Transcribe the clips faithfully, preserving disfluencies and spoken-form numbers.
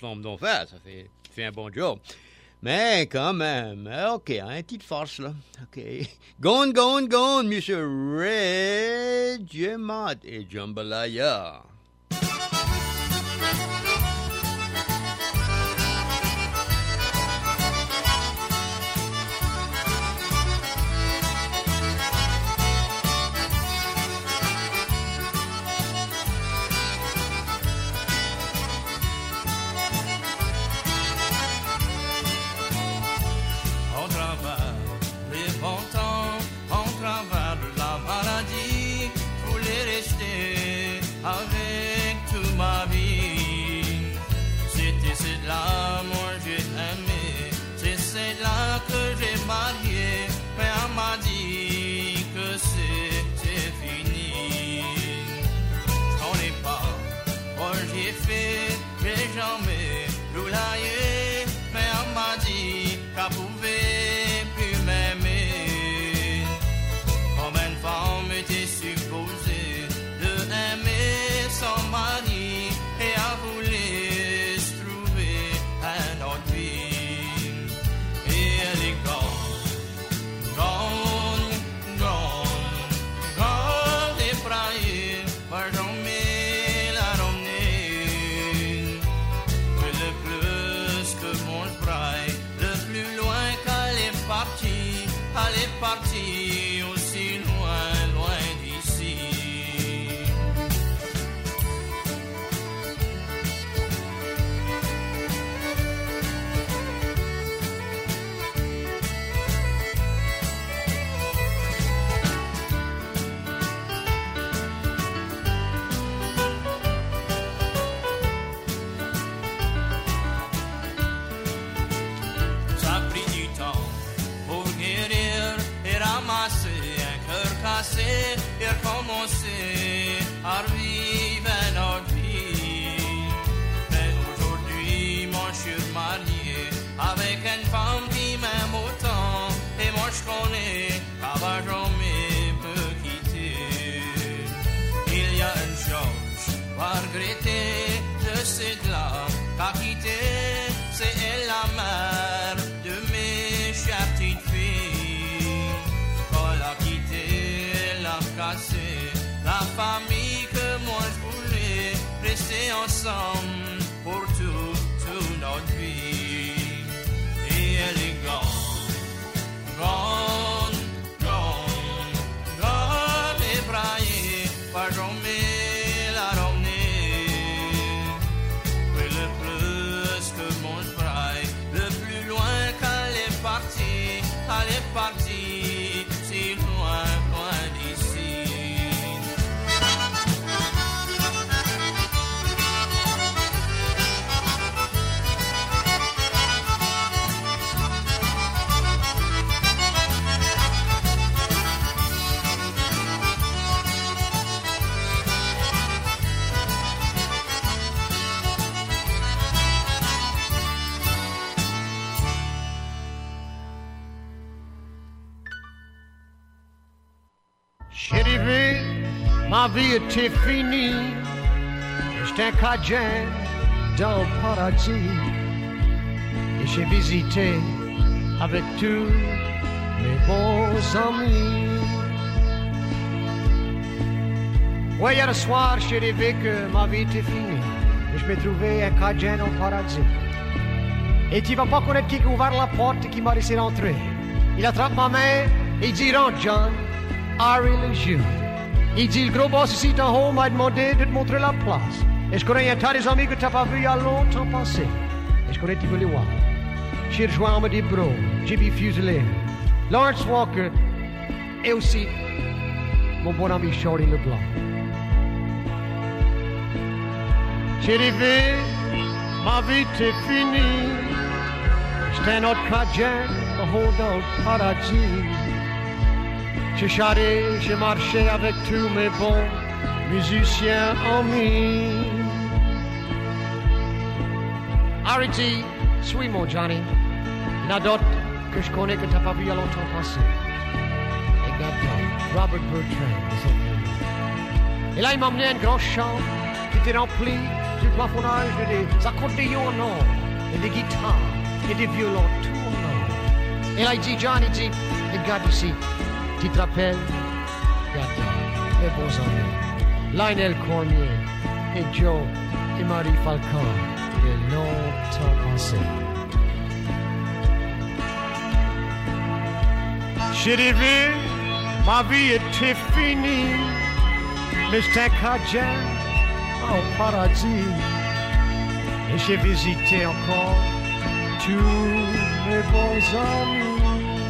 forme d'en faire, ça fait, fait un bon job. Mais quand même, OK, un petit force, là. OK. Gone, gone, gone, Monsieur Regiment et Jambalaya. Avec toute ma vie, c'était celle-là, moi j'ai aimé, c'est celle-là que j'ai marié, mais elle m'a dit que c'était fini. Je connais pas, moi j'ai fait, j'ai jamais roulaillé, mais elle m'a dit qu'elle pouvait plus m'aimer, comme une femme était supposée aimer son mari et a voulu se trouver un autre vie. Et elle est gone, gone, gone, gone et praillée, par jamais la ramener. Mais le plus que mon praille, le plus loin qu'elle est partie, elle est partie aussi loin, loin d'ici. Et recommencer à vivre notre vie. Mais aujourd'hui, moi je suis marié avec une femme qui m'aime autant. Et moi je connais qu'elle va jamais me quitter. Il y a une chose à regretter de cette-là qu'a quitté, c'est elle la mère de mes chères petites filles. Quand elle a quitté, cassé la famille que moi je voulais rester ensemble pour tout, toute notre vie. Et elle est gone, gone, gone, gone et braillée, pas jamais la ramener. Mais le plus que mon braille, le plus loin qu'elle est partie, elle est partie si loin, loin d'ici. Arrivé, ma vie était finie. J'étais un Cajun dans le paradis. Et j'ai visité avec tous mes bons amis. Ouais, hier soir, j'ai rêvé que ma vie était finie. Et je me trouvais un Cajun dans le paradis. Et tu vas pas connaître qui a ouvert la porte et qui m'a laissé rentrer. Il attrape ma main et il dit, rentre, John. Harry le juge. Il dit, le gros boss ici en haut m'a demandé de te montrer la place. Et je connais un tas des amis que tu n'as pas vu il y a longtemps passé. Et je connais tu veux les voir. J'ai rejoint Amity Bro, J B Fuselier, Lawrence Walker et aussi mon bon ami Shorty Leblanc. J'ai rêvé, ma vie était finie. J'étais un autre Cajun, le haut dans le paradis. J'ai charré, j'ai marché avec tous mes bons musiciens amis. Harry dit, suis mon Johnny, il y en a d'autres que je connais que tu n'as pas vu il y a longtemps passé. Et Gabon, Robert Bertrand. Et là, il m'a emmené un grand champ qui était rempli sur le plafonnage des accordéons en or, et des guitares, et des violons, tout en or. Et là, il dit, John, il dit, regarde ici, tu te rappelles? Regarde, mes bons amis, Lionel Cormier, et Joe, et Marie Falcon, et longtemps passé. J'ai rêvé, ma vie était finie, mais j'étais Cajun au paradis. Et j'ai visité encore tous mes bons amis.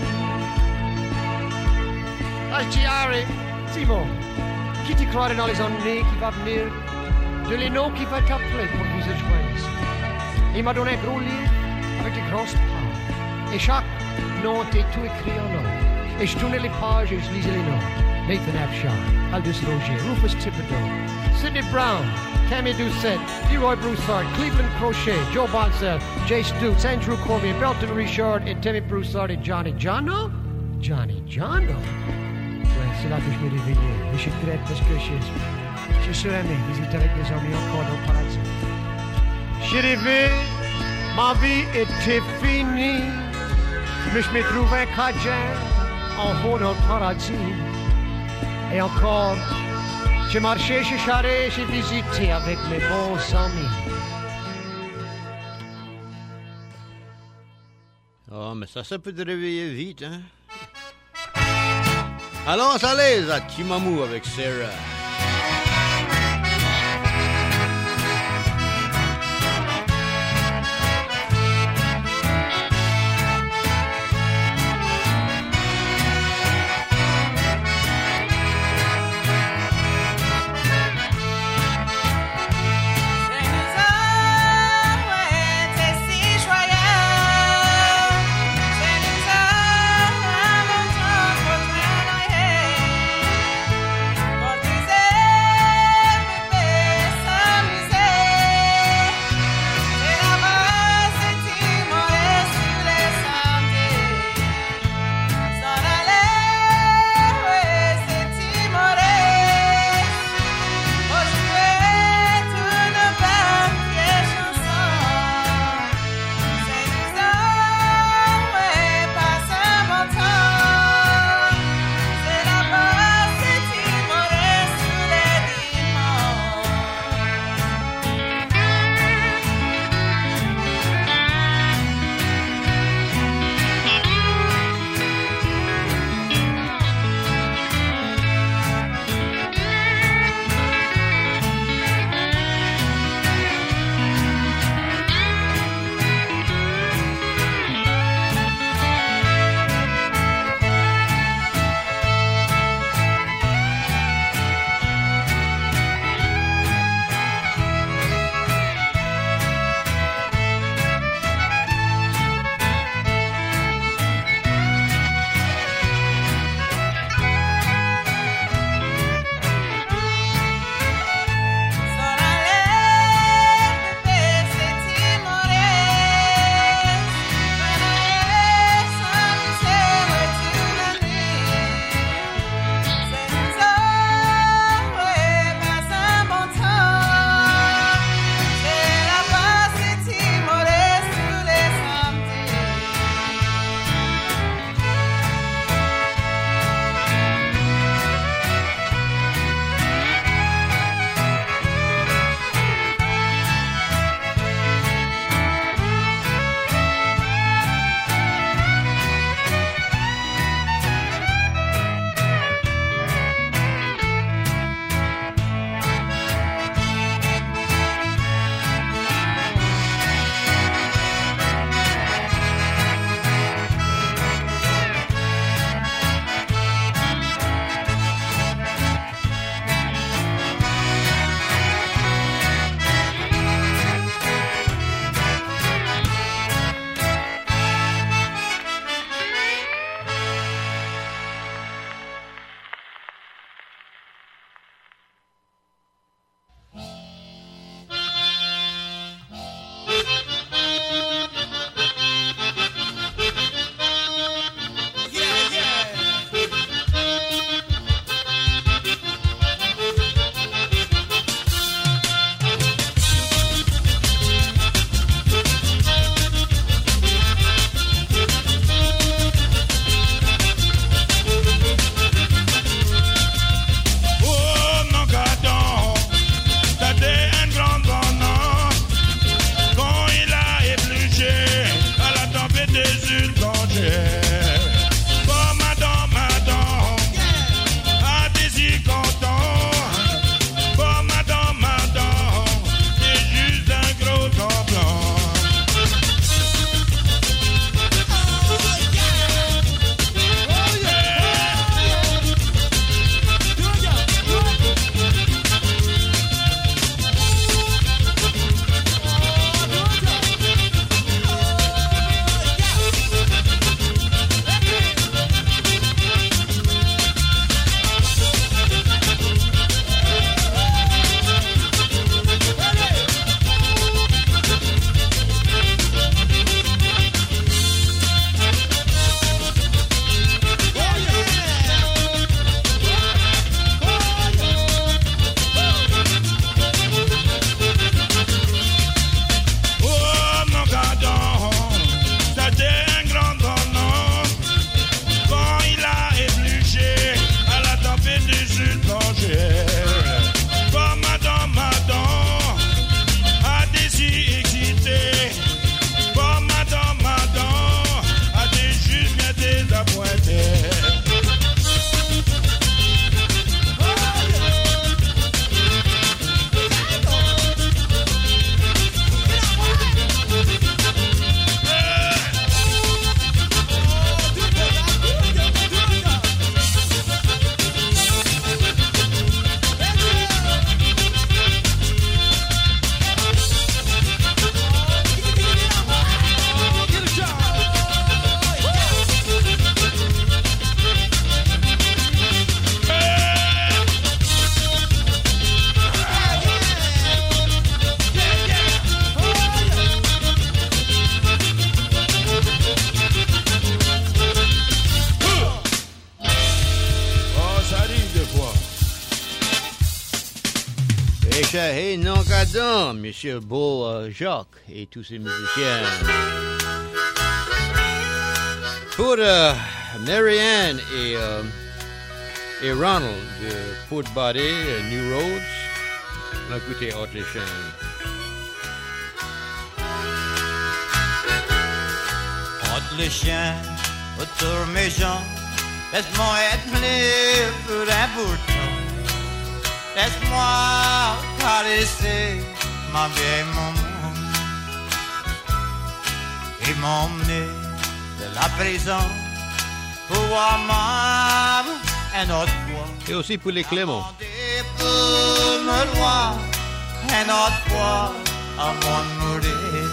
Ah, je dis, Harry, c'est bon. Qui t'y croirait dans les années qui va venir, de les noms qui va t'appeler pour vous rejoindre ici. Il m'a donné un gros livre avec des grosses pages. Et chaque nom était tout écrit en or. Et je tournais les pages et je lisais les noms. Nathan Abshire, Aldous Roger, Rufus Thibodeau, Sidney Brown, Tammy Doucette, Leroy Broussard, Cleveland Crochet, Joe Bonsell, Jay Stutz, Andrew Cormier, Belton Richard et Timmy Broussard et Johnny Johnno. Johnny Johnno? Ouais, c'est là que je me réveillais. Et je regrette parce que je, je serais aimé visiter avec mes amis encore dans le paradis. J'ai rêvé, ma vie était finie, mais je me trouvais Cajun en haut dans le paradis. Et encore, j'ai marché chez Charret, j'ai visité avec mes bons amis. Oh, mais ça, ça peut te réveiller vite, hein? Allons à l'aise à Timamou avec Sarah. Por tus euh, hey, non, cadon, Monsieur Beau euh, Jacques et tous ces musiciens. Pour euh, Marianne et, euh, et Ronald de Fort Body, euh, New Roads, on a écouté Haute les Chaînes. Haute les Chaînes, autour mes jambes, laisse-moi être libre pour un bout de temps. Laisse-moi caresser ma vieille maman et m'emmener de la prison pour voir maman un autre fois. Et aussi pour les Clément. Pour me voir un autre fois avant de mourir.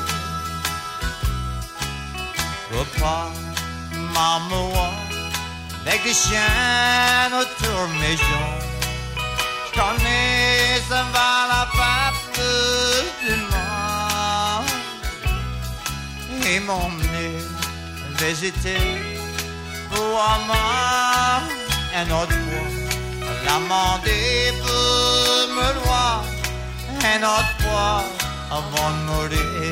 Repas, maman, avec des chiens autour de mes jambes. Je connais, ça va la pas plus du monde. Et m'emmener visiter pour maman un autre fois. L'amender pour me voir un autre fois avant de mourir.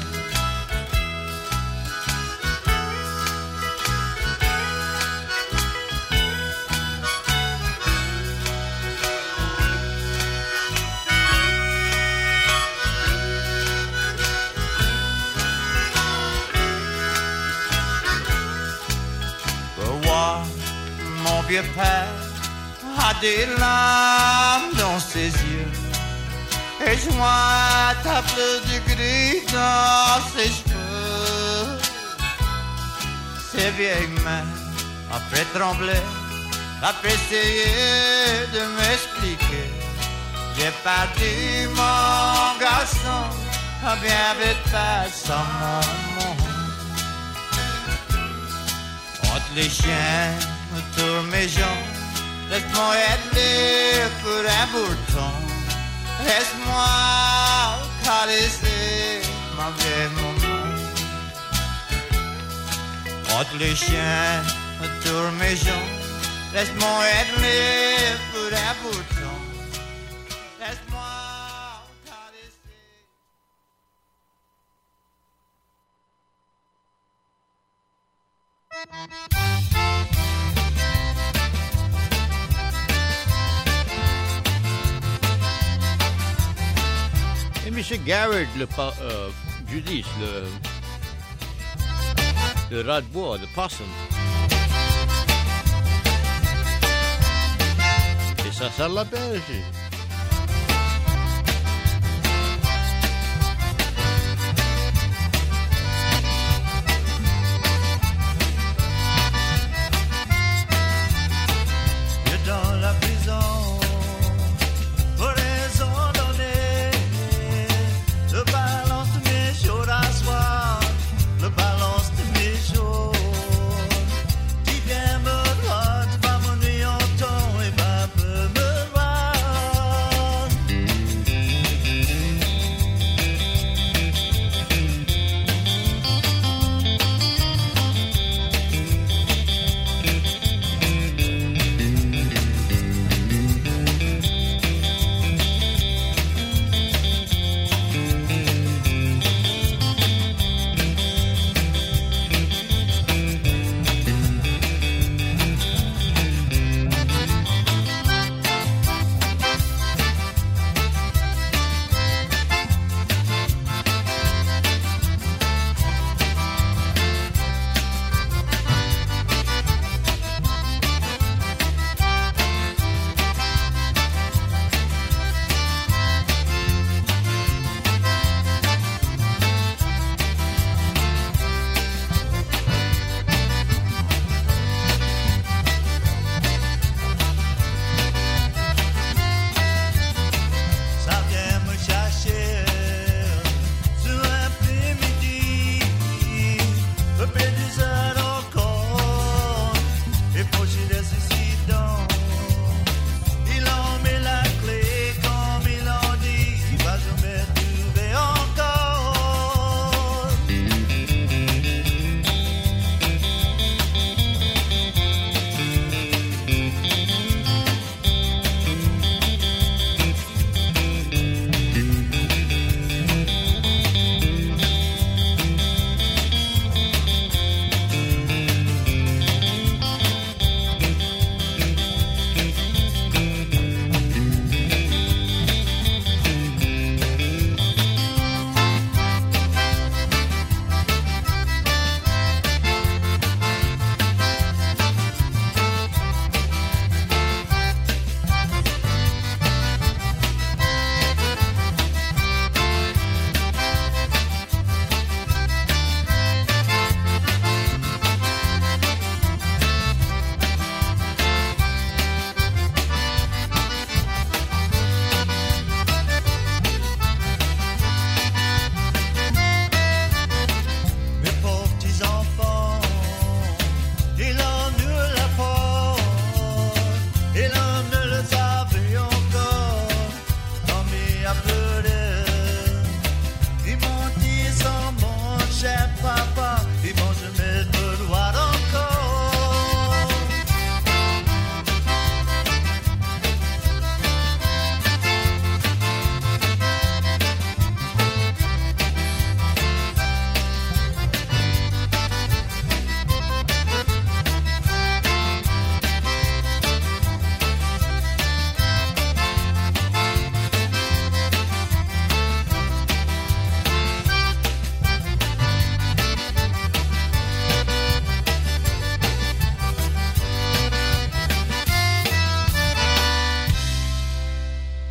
Mon vieux père a des larmes dans ses yeux et je vois ta fleur du gris dans ses cheveux. Ses vieilles mains, après trembler, après essayer de m'expliquer. J'ai perdu mon garçon, bien vite pas sans mon monde. Entre les chiens autour mes jambes, laisse-moi être libre pour un bout de temps. Laisse-moi caresser ma vieille maman. Entre les chiens autour mes jambes, laisse-moi être libre pour un bout de temps. Laisse-moi caresser. Et M. Garrett, le euh, Judith, le, le rat de bois, le possum. Et ça, ça l'appelle. Dans la prison, pour raison donnée, le balance de mes jours à soir, le balance de mes jours, qui vient me voir, tu vas m'ennuyer en temps et va peu me voir.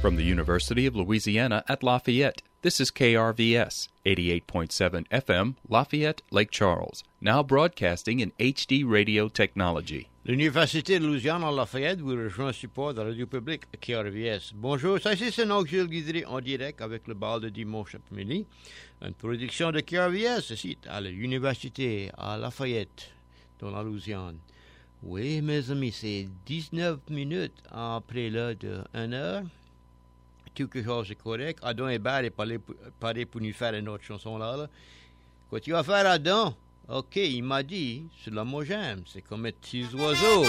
From the University of Louisiana at Lafayette, this is K R V S, eighty-eight point seven F M, Lafayette, Lake Charles, now broadcasting in H D radio technology. L'Université de Louisiane à Lafayette vous rejoint en support de la radio publique K R V S. Bonjour, ça c'est Sénat Gilles Guidry en direct avec le bal de dimanche après-midi. Une production de K R V S ici à l'Université à Lafayette, dans la Louisiane. Oui, mes amis, c'est dix-neuf minutes après l'heure de une heure. Tout quelque chose est correct. Adam et Barre est paré pour nous faire une autre chanson là. là. Quoi tu vas faire, Adam? Ok, il m'a dit, c'est là moi j'aime, c'est comme un petit oiseau.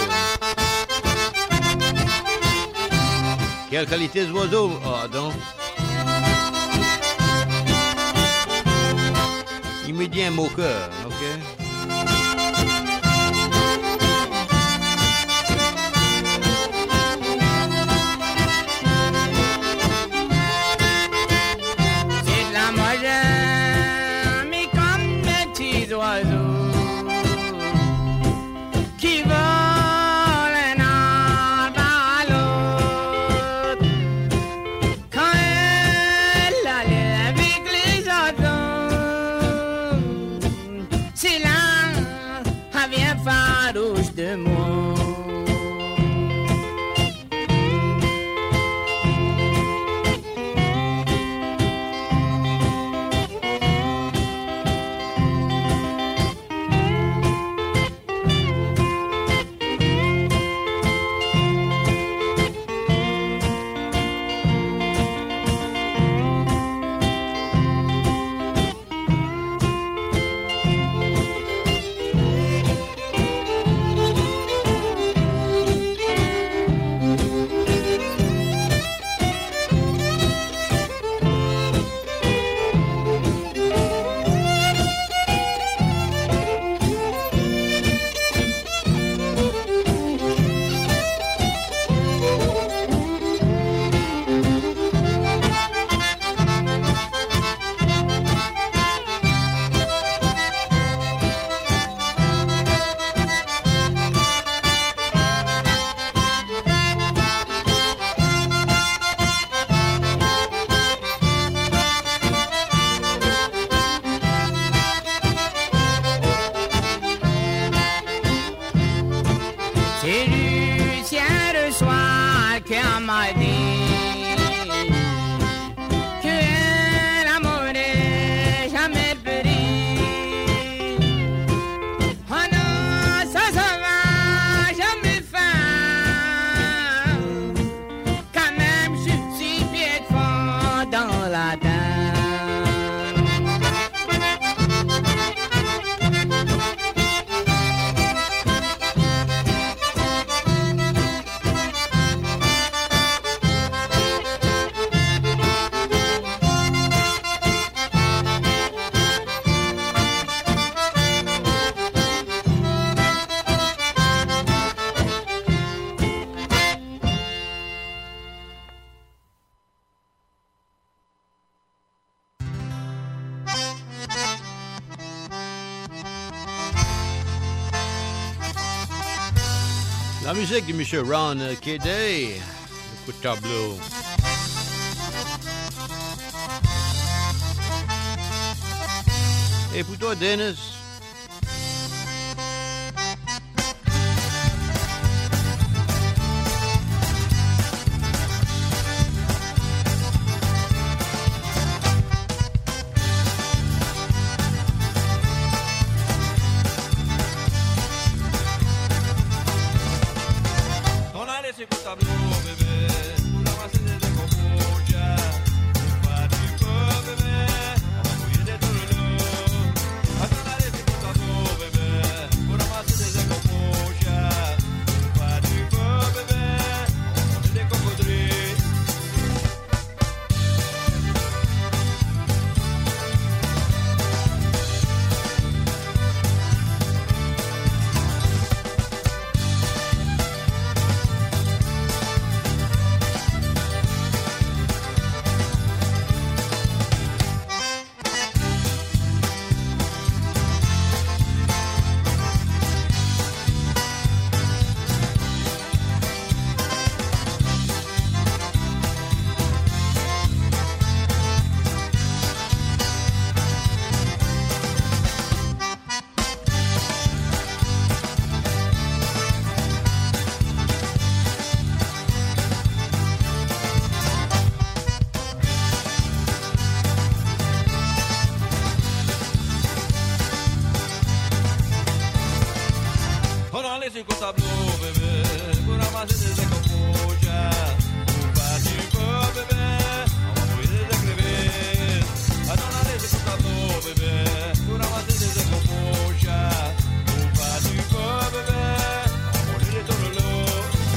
Quelle qualité d'oiseau, oh, Adam? Il me dit un mot cœur, ok? La musique de M. Ron Kennedy, le coup de tableau. Et pour toi, Dennis? Bébé, aller sur le tableau, bébé, pour ramasser des écopoches. Où vas-tu, bébé? On va trouver des écrivains. Attends, aller sur le tableau, bébé, pour ramasser des écopoches. Où vas-tu, bébé? On va manger des tournelots.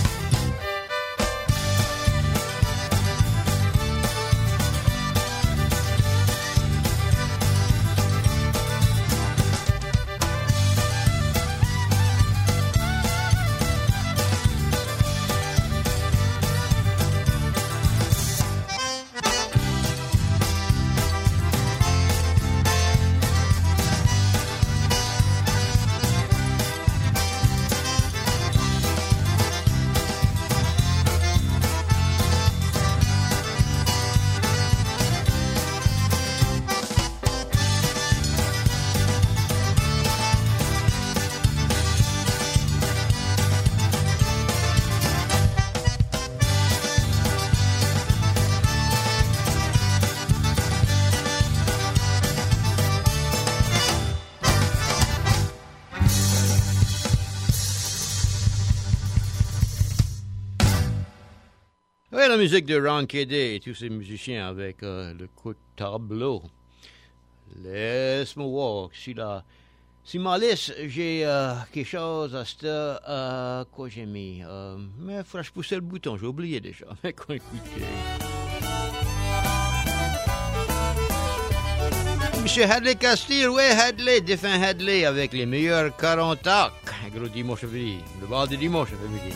La musique de Ron Kédé et tous ces musiciens avec euh, le coup de tableau. Laisse-moi voir. Si, la, si ma liste, j'ai euh, quelque chose à ce euh, quoi j'ai mis. Euh, mais il faudra que je pousse le bouton, j'ai oublié déjà. Mais qu'on écoute. Monsieur Hadley Castile, ouais, Hadley, défunt Hadley avec les meilleurs quarante arcs. Un gros dimanche après-midi. Le bar de dimanche après-midi.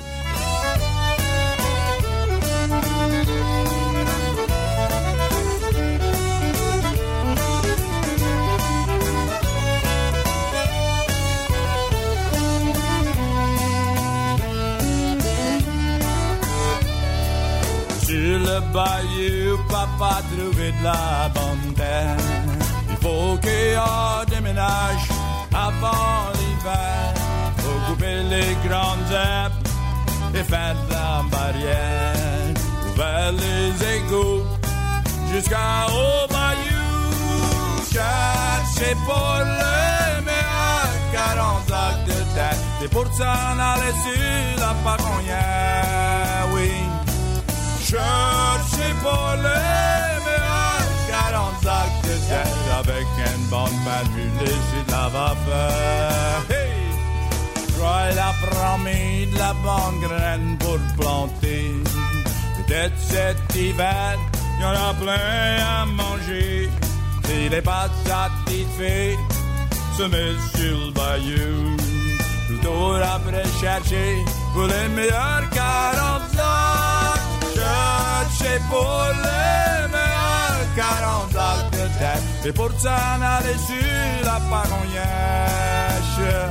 Sur le bayou, papa a trouvé de la bonne terre. Il faut qu'on déménage avant l'hiver. Faut couper les grandes herbes et faire de la barrière. Ouvert les égouts jusqu'au bayou. Cherchez pour le meilleur quarante acres de terre. C'est pour s'en aller sur la pagonnière, oui. Cherchez pour le meilleur quarante acres de terre. Avec une bonne palmule sur de la vapeur. Hey! Croix la promis de la bonne graine pour planter. Peut-être cet hiver, y en a plein à manger. S'il n'est pas satisfait, se met sur le bayou. Plutôt après chercher pour les meilleurs quarante acres. Cherchez pour les meilleurs quarante acres de terre. Et pour s'en aller sur la pagonnière.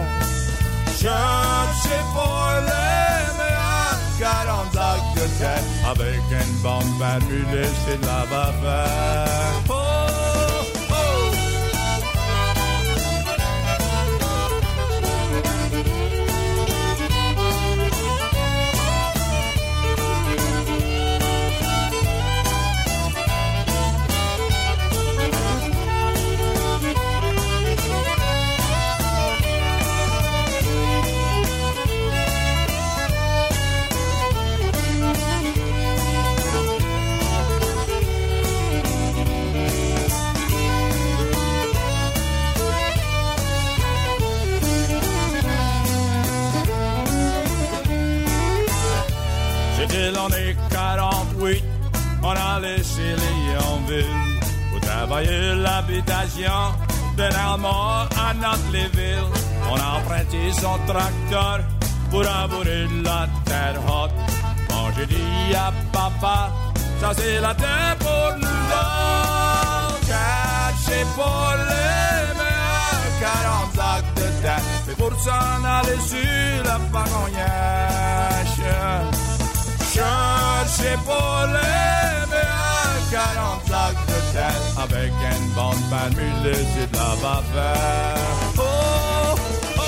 Cherchez pour les meilleurs quarante acres de terre. Avec une bonne palmule, c'est de la vapeur. Oh, oh. L'année quarante-huit, on a laissé Léonville pour travailler l'habitation d'un Allemand à Notre-les-Villes. On a emprunté son tracteur pour labourer la terre haute. Quand j'ai dit à papa, ça c'est la terre pour nous autres. Cherchez pour les meilleurs quarante acres de terre. C'est pour s'en aller sur la pagonnière. Cherchez pour les meilleurs quarante acres de terre. Avec une bonne palmule, c'est de la vapeur. Oh, oh.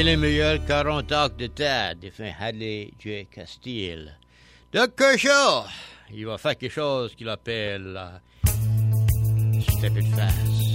les meilleurs quarante actes de tête de fin Hadley J. Castile. Doug Kershaw, il va faire quelque chose qu'il appelle uh, Step It Fast.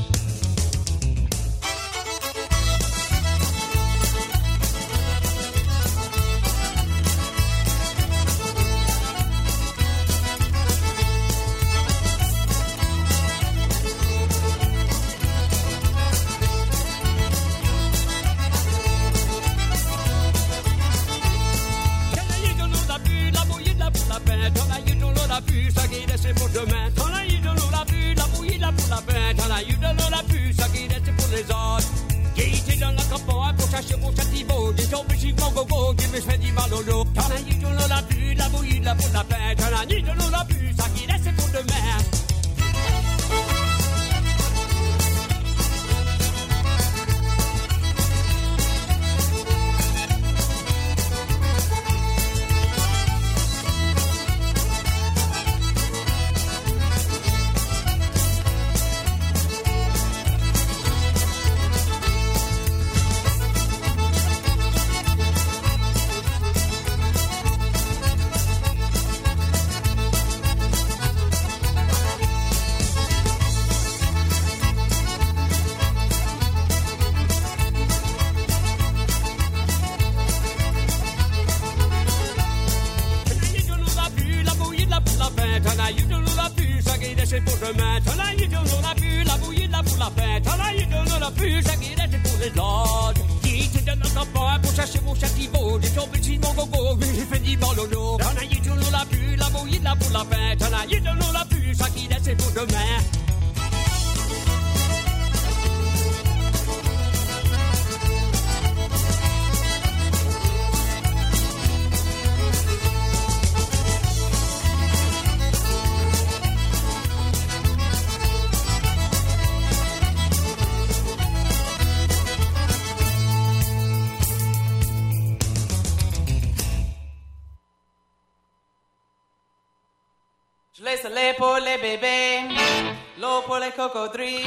Pour les bébés, l'eau pour les cocodrilles,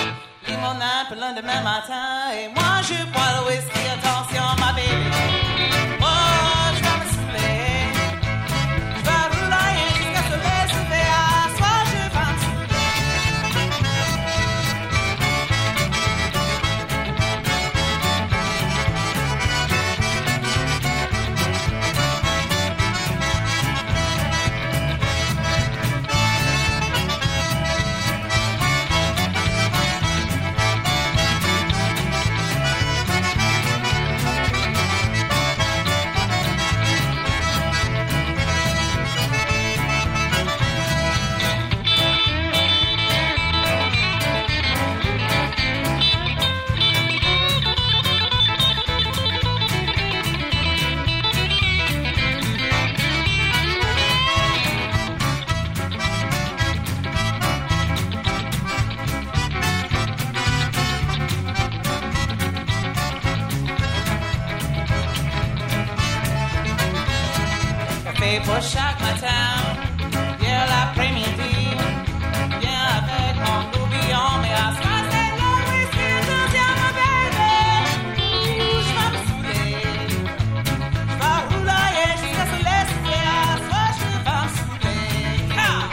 limonade pour le lendemain matin. Et moi je bois le whisky, attention ma baby. Oh, je vais me saouler, je vais rouler jusqu'à ce soleil se lever. À soir je vais me pour chaque matin, bien l'après-midi, bien avec mon tourbillon, mais à soir c'est le whisky, attention ma baby. Ouh, je vais me saouler, je vais rouler jusqu'à ce soleil se lever. À soir je vais me saouler. Ah!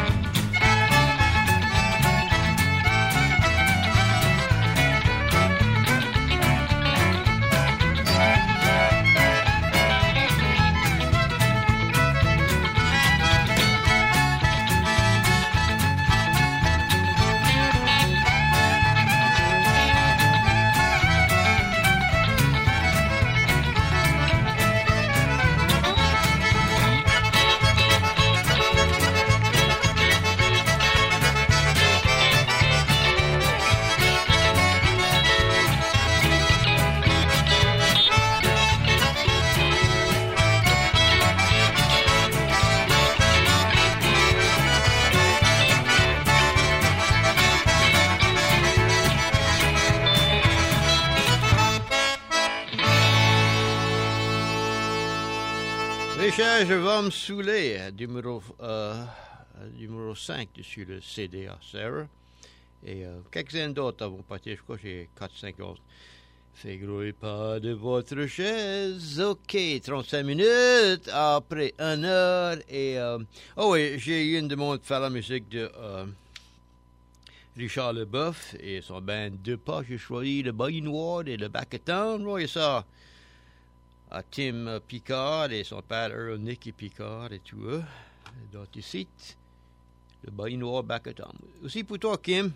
Richard, je vais me saouler, numéro, euh, numéro cinq sur le C D à Sarah. Et euh, quelques-uns d'autres vont partir, je crois que j'ai quatre cinq autres. Faites pas de votre chaise. OK, trente-cinq minutes après une heure. Et, euh, oh oui, j'ai eu une demande de faire la musique de euh, Richard Leboeuf et son band Deux Pas. J'ai choisi le Bayou Noir et le Back-A-Town. Oui, ça. À Tim Picard et son père Earl Nicky Picard et tout eux. D'autres ici. Le Bayou Noir Back-A-Town. Aussi pour toi, Kim.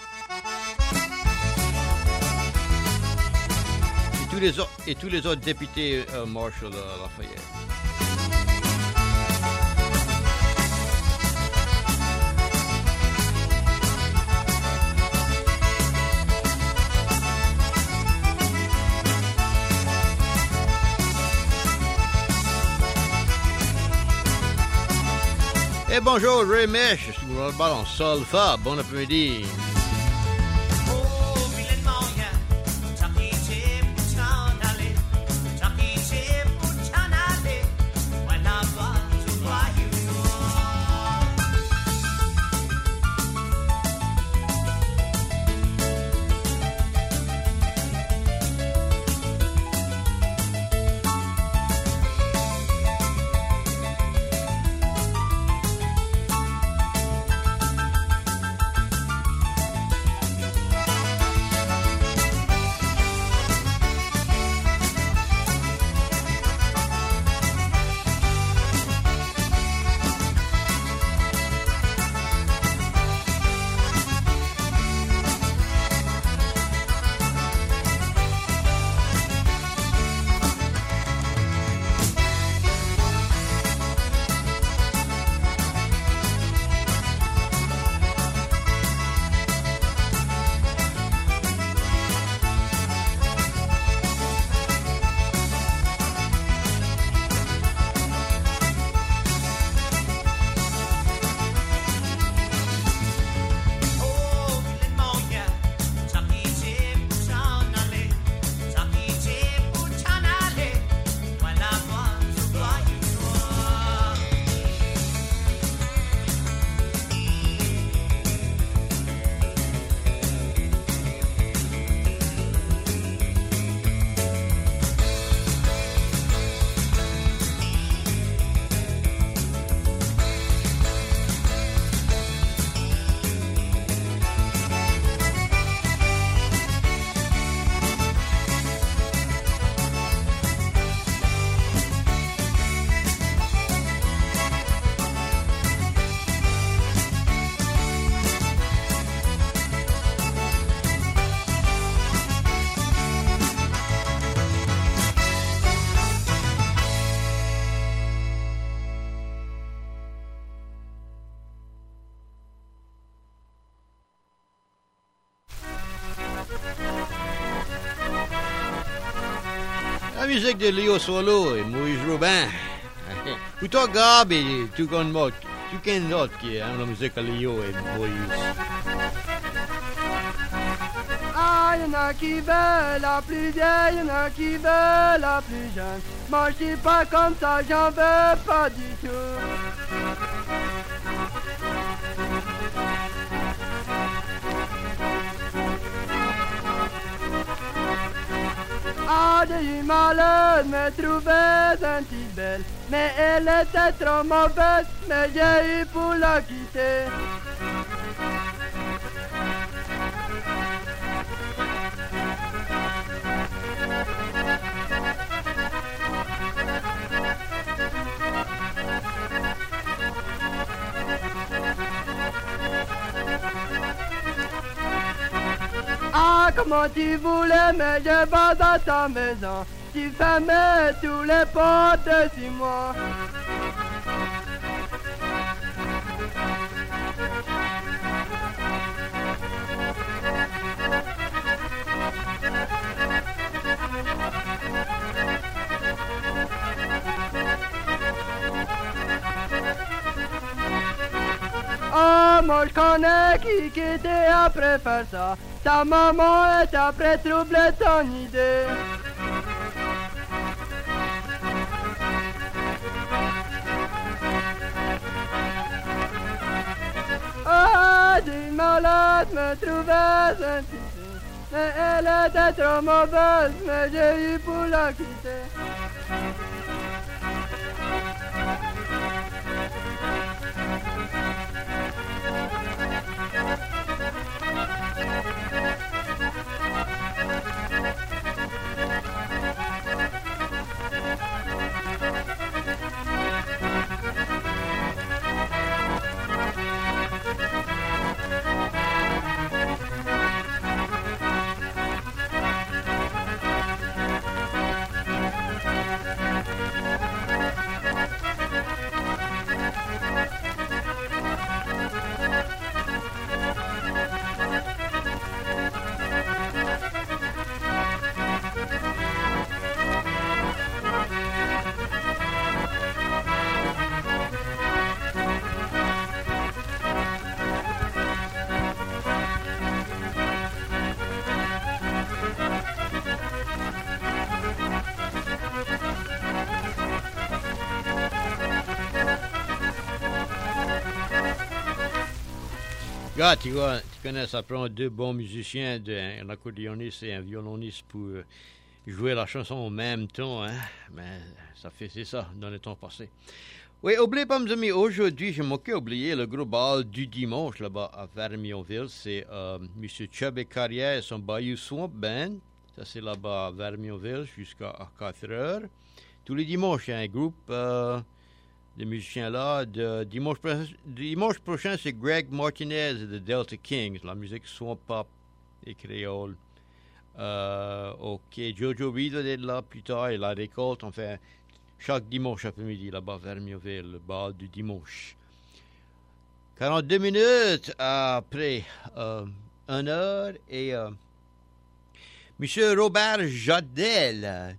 Et tous les autres, et tous les autres députés euh, Marshall euh, Lafayette. Et bonjour, Ray Mesh, sur le ballon Solfa. Bon après-midi. La musique de Léo Solo et Maurice Robin. Ou toi, Gab, et tout le monde, tout le monde qui aime la musique de Léo et Maurice. Ah, y'en a qui veulent la plus vieille, y'en a qui veulent la plus jeune. Moi, je suis pas comme ça, j'en veux pas du tout. Ah, j'ai eu malheur de me trouver un petit belle, mais elle était trop mauvaise, mais j'ai eu pour la quitter. Ah, comment tu voulais, mais je vais dans ta maison. Tu fermais tous les portes sur moi. Oh, moi je connais qui qui était après faire ça. Ta maman est après troubler ton idée. Ah, du malade me trouvais un petit peu, mais elle était trop mauvaise, mais j'ai eu pour la quitter. Gars, tu, vois, tu connais, ça prend deux bons musiciens, de, un accordéoniste et un violoniste pour euh, jouer la chanson au même temps, hein. Mais ça fait, c'est ça, dans le temps passé. Oui, oubliez pas, mes amis, aujourd'hui, je m'occupe d'oublier le gros bal du dimanche, là-bas, à Vermionville. C'est euh, M. Chubby Carrière et son Bayou Swamp Band. Ça, c'est là-bas à Vermionville, jusqu'à quatre heures. Tous les dimanches, il y a un groupe... Euh, de musiciens-là. De, dimanche, dimanche prochain, c'est Greg Martinez et The Delta Kings, la musique swamp pop et créole. Euh, ok, Jojo Reed va être là plus tard et la récolte, on fait chaque dimanche après-midi là-bas vers Vermionville, le bal du dimanche. quarante-deux minutes après euh, une heure et euh, Monsieur Robert Jadel.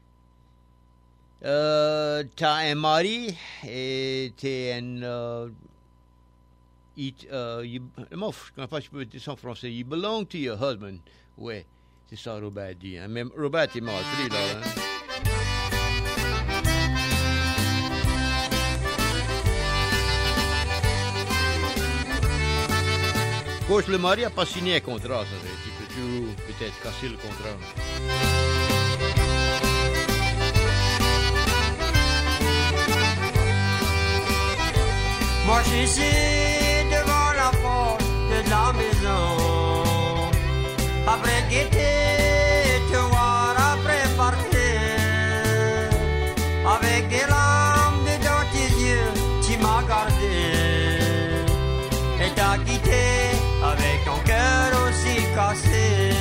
Euh, t'as un mari et t'es un... Euh, it, uh, you, moi, je ne connais pas si je peux dire ça en français. You belong to your husband. Ouais, c'est ça Robert dit. Hein. Même Robert est mort, c'est lui là. Hein. Of course, le mari n'a pas signé un contrat, ça fait. Tu peux toujours peut-être casser le contrat. Moi je suis ici devant la porte de la maison. Après guetter, te voir après partir. Avec des larmes dans tes yeux, tu m'as gardé. Et t'as quitté avec ton cœur aussi cassé.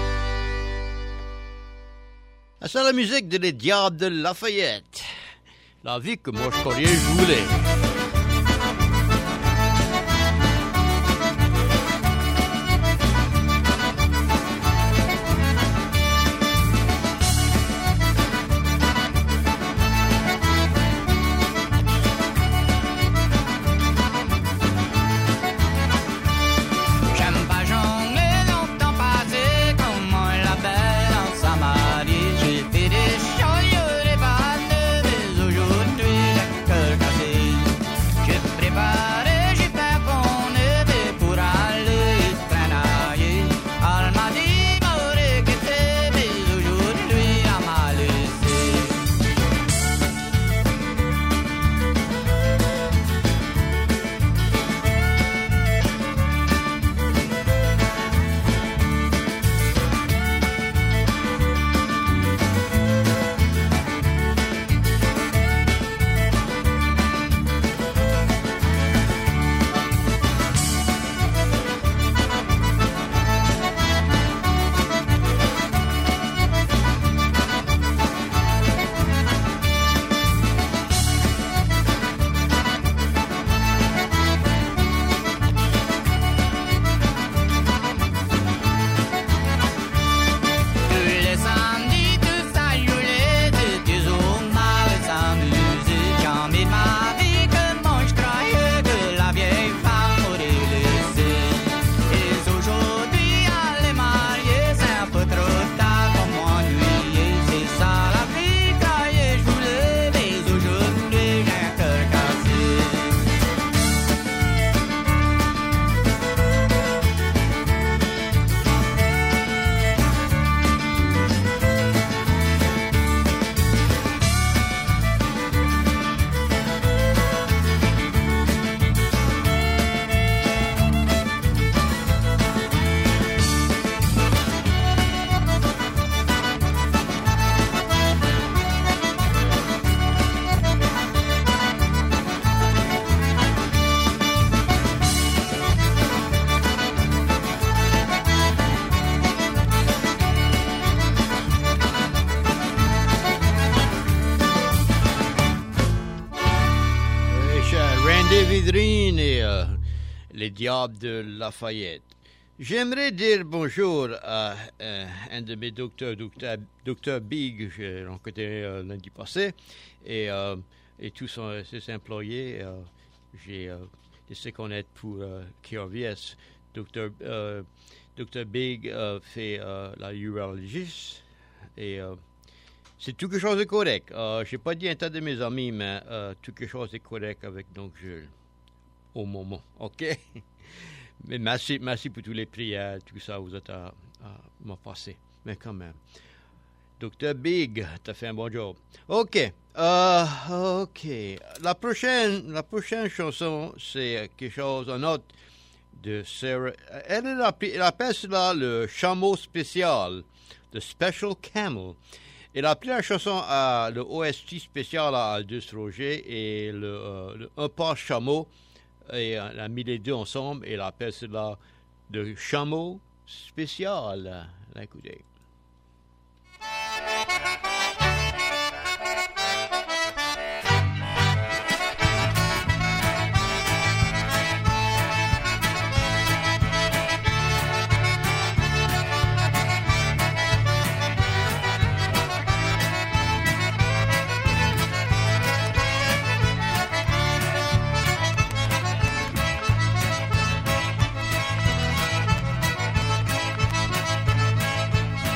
C'est la musique de Les Diables de Lafayette. la vie que moi je connais, je voulais. Et euh, les Diables de Lafayette. J'aimerais dire bonjour à euh, un de mes docteurs, docteur, docteur Big, j'ai rencontré euh, lundi passé, et, euh, et tous son, ses employés. Euh, j'ai euh, laissé connaître pour euh, K R V S. Docteur euh, docteur Big euh, fait euh, la urologiste et euh, c'est tout quelque chose de correct. Euh, je n'ai pas dit un tas de mes amis, mais euh, tout quelque chose est correct avec donc Jules. Au moment, OK? Mais merci, merci pour tous les prières, tout ça, vous êtes à, à m'en passer. Mais quand même. Docteur Big, t'as fait un bon job. OK. Euh, OK. La prochaine, la prochaine chanson, c'est quelque chose, un autre de Sarah. Elle, elle appelle cela le chameau spécial, the Special Camel. Elle a appelé la chanson à le O S T spécial à Aldous Roger et le, euh, le Un pas chameau. Et elle a mis les deux ensemble et elle appelle cela le chameau spécial. Écoutez. Thank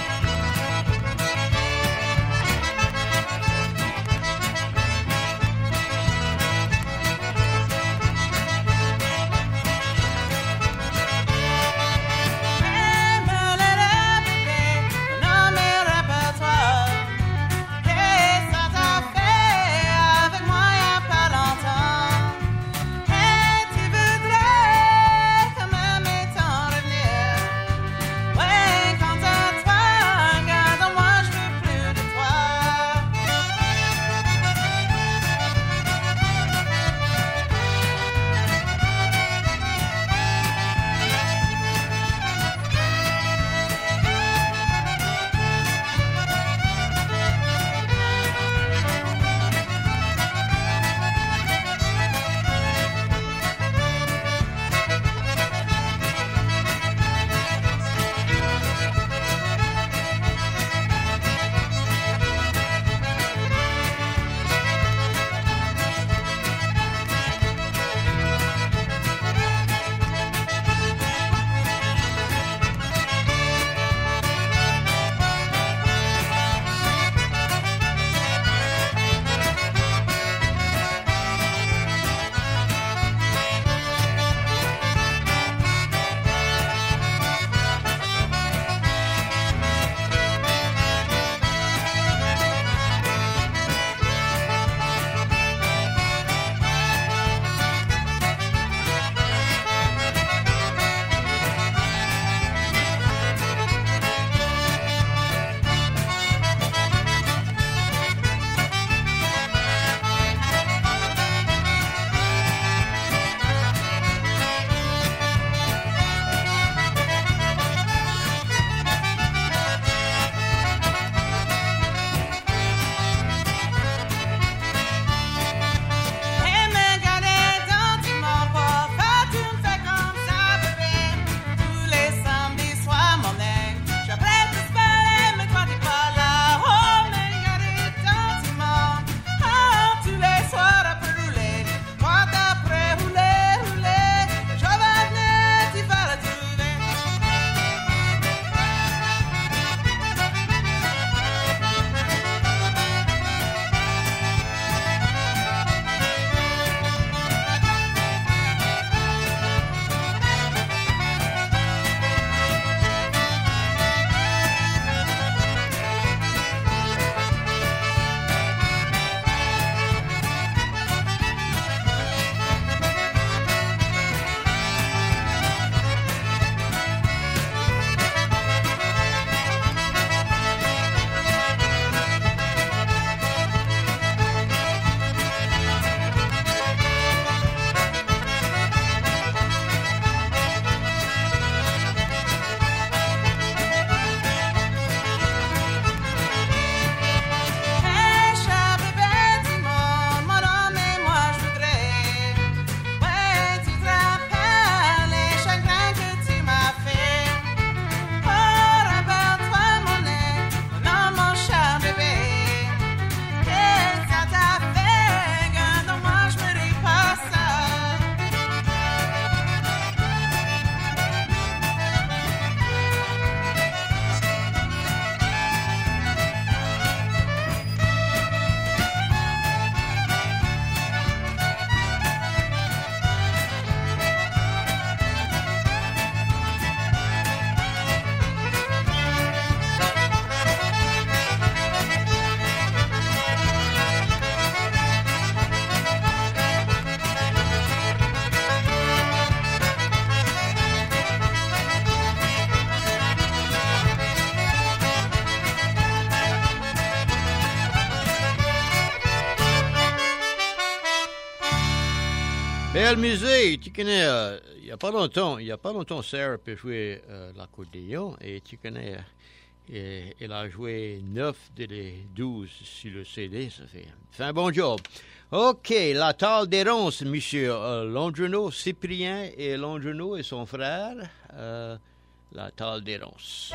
Belle musique, tu connais, euh, il n'y a pas longtemps, il y a pas longtemps, Sarah peut jouer euh, l'accordéon et tu connais, euh, elle a joué neuf de les douze sur le C D, ça fait, fait un bon job. OK, la table des ronces, monsieur euh, Longeneau, Cyprien et Longeneau et son frère, euh, la table des ronces.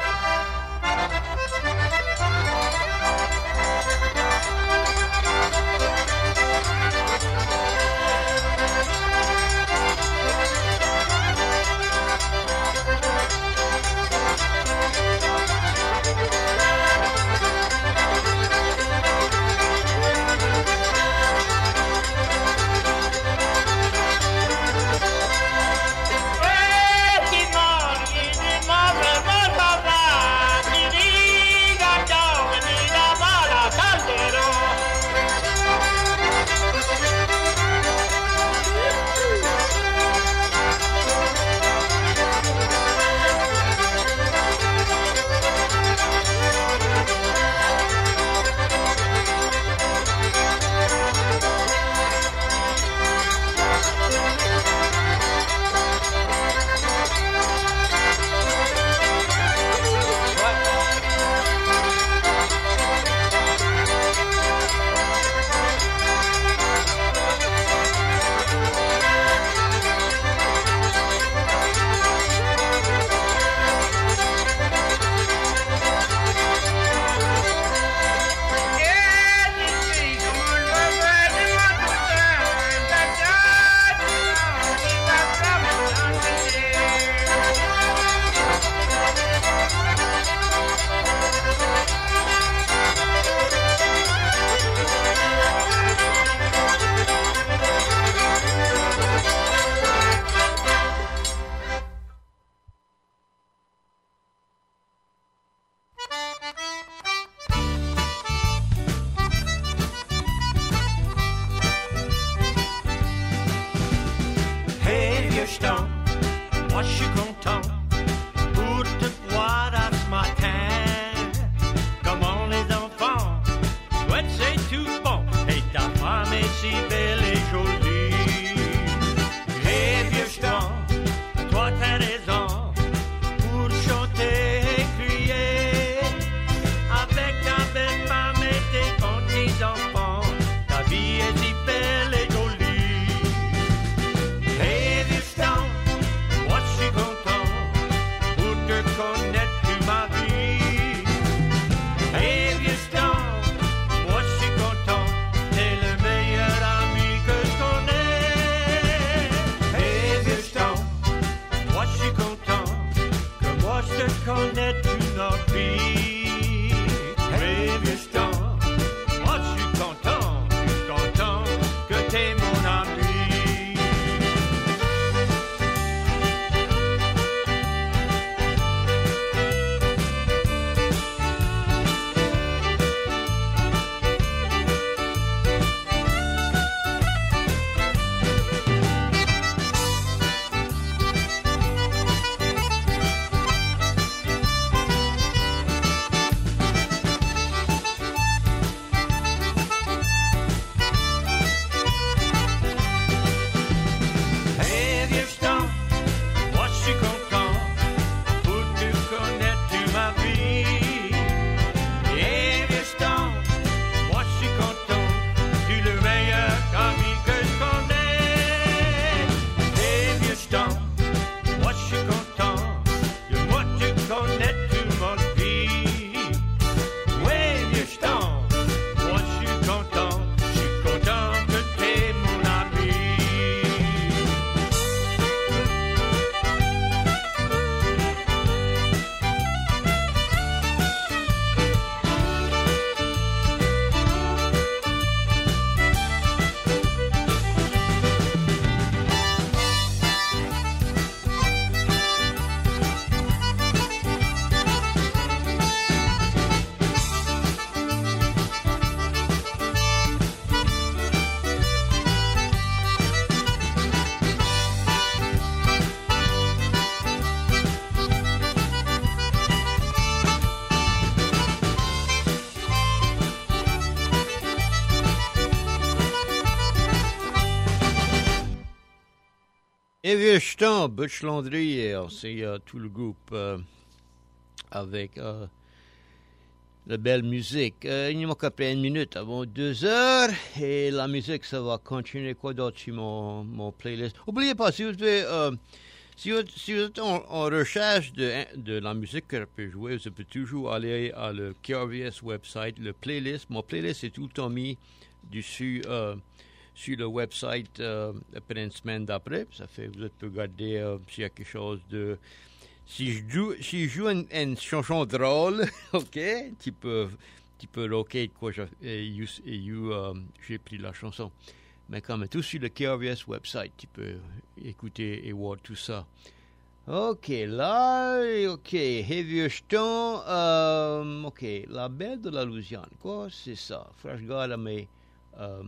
vieux temps, Butch Landry, c'est euh, tout le groupe euh, avec euh, la belle musique. Euh, il nous manque à peu près une minute avant deux heures et la musique, ça va continuer. Quoi d'autre sur mon, mon playlist? N'oubliez pas, si vous devez, euh, si vous, si vous êtes en, en recherche de, de la musique que je peux jouer, vous pouvez toujours aller à le K R V S website, le playlist. Mon playlist est tout le temps mis dessus. Euh, sur le website euh, après une semaine d'après. Ça fait vous pouvez regarder euh, s'il y a quelque chose de... Si je joue, si je joue une, une chanson drôle, OK, tu peux, tu peux locate quoi j'ai, et you, et you, euh, j'ai pris la chanson. Mais quand même, tout sur le K R V S website, tu peux écouter et voir tout ça. OK, là, OK, Heavy Stone, euh, OK, La Belle de la Louisiane, quoi, c'est ça. Faut que je regarde mes... Euh,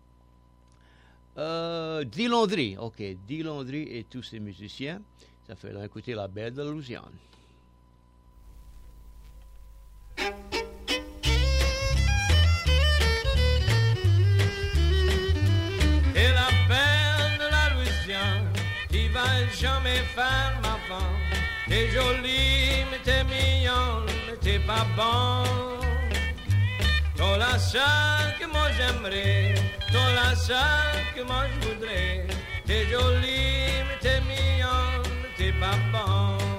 Euh, Dee Landry, ok, Dee Landry et tous ses musiciens. Ça fait là écouter La Belle de la Louisiane. Et la belle de la Louisiane, qui va jamais faire ma femme. T'es jolie, mais t'es mignonne, mais t'es pas bon. T'es la seule que moi j'aimerais, t'es la seule que moi je voudrais. T'es jolie, mais t'es mignonne, mais t'es pas bon.